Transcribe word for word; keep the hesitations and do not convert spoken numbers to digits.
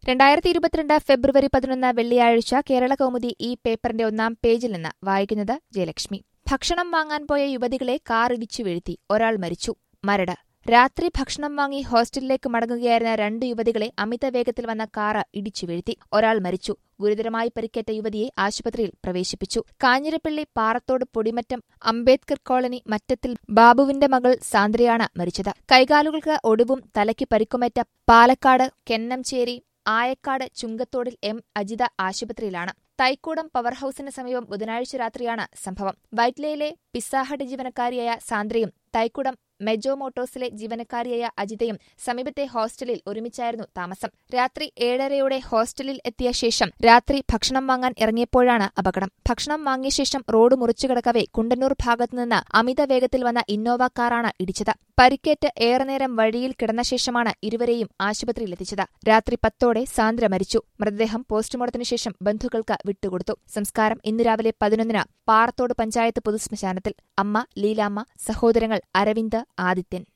രണ്ടായിരത്തി ഇരുപത്തിരണ്ട് ഫെബ്രുവരി പതിനൊന്ന് വെള്ളിയാഴ്ച കേരളകൗമുദി ഈ പേപ്പറിന്റെ ഒന്നാം പേജിൽ നിന്ന് വായിക്കുന്നത് ജയലക്ഷ്മി. ഭക്ഷണം വാങ്ങാൻ പോയ യുവതികളെ കാർ ഇടിച്ചു വീഴ്ത്തി, ഒരാൾ മരിച്ചു. മരട് രാത്രി ഭക്ഷണം വാങ്ങി ഹോസ്റ്റലിലേക്ക് മടങ്ങുകയായിരുന്ന രണ്ട് യുവതികളെ അമിത വേഗത്തിൽ വന്ന കാറ് ഇടിച്ചു വീഴ്ത്തി, ഒരാൾ മരിച്ചു. ഗുരുതരമായി പരിക്കേറ്റ യുവതിയെ ആശുപത്രിയിൽ പ്രവേശിപ്പിച്ചു. കാഞ്ഞിരപ്പള്ളി പാറത്തോട് പൊടിമറ്റം അംബേദ്കർ കോളനി മറ്റത്തിൽ ബാബുവിന്റെ മകൾ സാന്ദ്രയാണ് മരിച്ചത്. കൈകാലുകൾക്ക് ഒടിവും തലയ്ക്ക് പരിക്കുമേറ്റ പാലക്കാട് കെന്നംചേരി ആയക്കാട് ചുങ്കത്തോടിൽ എം അജിത ആശുപത്രിയിലാണ്. തൈക്കൂടം പവർ ഹൌസിന് സമീപം ബുധനാഴ്ച രാത്രിയാണ് സംഭവം. വൈറ്റ്ലയിലെ പിസ്സാഹട്ട് ജീവനക്കാരിയായ സാന്ദ്രയും തൈക്കൂടം മെജോ മോട്ടോഴ്സിലെ ജീവനക്കാരിയായ അജിതയും സമീപത്തെ ഹോസ്റ്റലിൽ ഒരുമിച്ചായിരുന്നു താമസം. രാത്രി ഏഴരയോടെ ഹോസ്റ്റലിൽ എത്തിയ ശേഷം രാത്രി ഭക്ഷണം വാങ്ങാൻ ഇറങ്ങിയപ്പോഴാണ് അപകടം. ഭക്ഷണം വാങ്ങിയ ശേഷം റോഡ് മുറിച്ചുകിടക്കവെ കുണ്ടന്നൂർ ഭാഗത്തുനിന്ന് അമിത വേഗത്തിൽ വന്ന ഇന്നോവ കാറാണ് ഇടിച്ചത്. പരിക്കേറ്റ് ഏറെ നേരം വഴിയിൽ കിടന്ന ശേഷമാണ് ഇരുവരെയും ആശുപത്രിയിലെത്തിച്ചത്. രാത്രി പത്തോടെ സാന്ദ്ര മരിച്ചു. മൃതദേഹം പോസ്റ്റ്മോർട്ടത്തിനു ശേഷം ബന്ധുക്കൾക്ക് വിട്ടുകൊടുത്തു. സംസ്കാരം ഇന്ന് രാവിലെ പതിനൊന്നിന് പാറത്തോട് പഞ്ചായത്ത് പൊതുശ്മശാനത്തിൽ. അമ്മ ലീലാമ്മ, സഹോദരങ്ങൾ അരവിന്ദ്, ആദിത്യൻ.